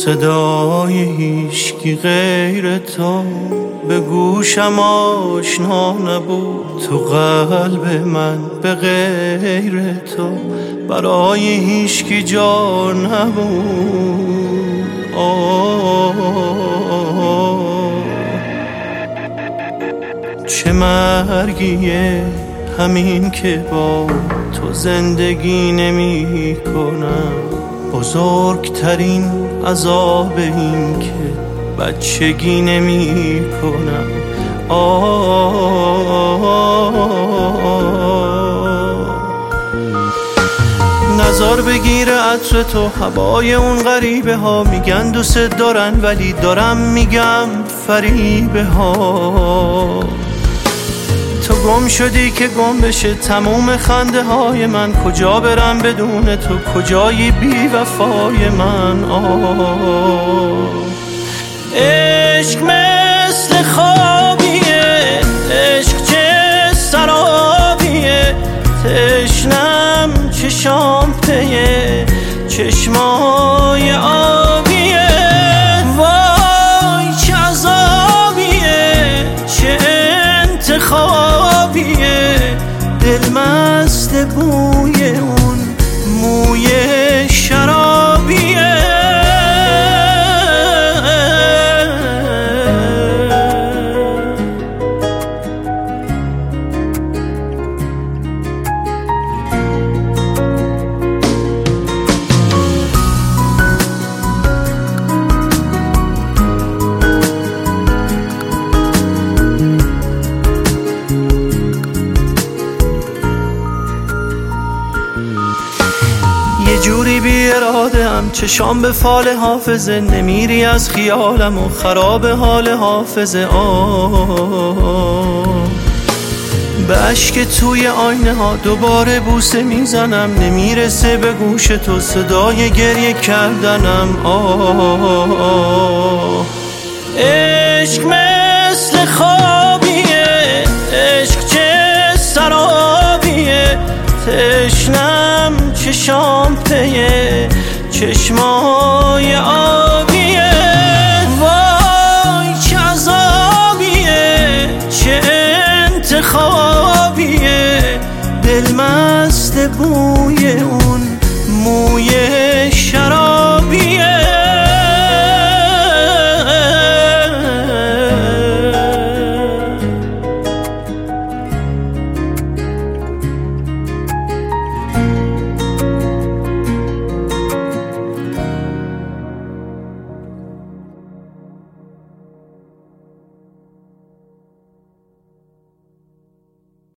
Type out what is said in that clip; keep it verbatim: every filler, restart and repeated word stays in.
صدای هیچکی غیر تو به گوشم آشنا نبود، تو قلب من به غیر تو برای هیچکی جا نبود. آه چه مرگیه همین که با تو زندگی نمی کنم، بزرگترین عذاب این که بچگی نمی کنم. نظر بگیره عطر تو، هوای اون غریبه ها، میگن دوست دارن ولی دارم میگم فریبه ها. تو گم شدی که گم بشه تموم خنده های من، کجا برم بدون تو، کجایی بی وفای من. آه عشق مثل خوابیه، عشق چه سرابیه، تشنم چشام پیه چشمای آبیه. وای چه عذابیه، چه انتخابیه، دل مست بوی اون موی شرابیه. یه جوری بی اراده هم چشام به فال حافظه، نمیری از خیالم و خراب حال حافظه. آه به عشق توی آینه ها دوباره بوسه میزنم، نمیرسه به گوش تو صدای گریه کردنم. آه عشق مثل خوابیه، عشق چه سرابیه، تشنم چشام پیه چشمای آبیه. وای چه عذابیه، چه انتخابیه، دل مست بوی اون موی شرابیه.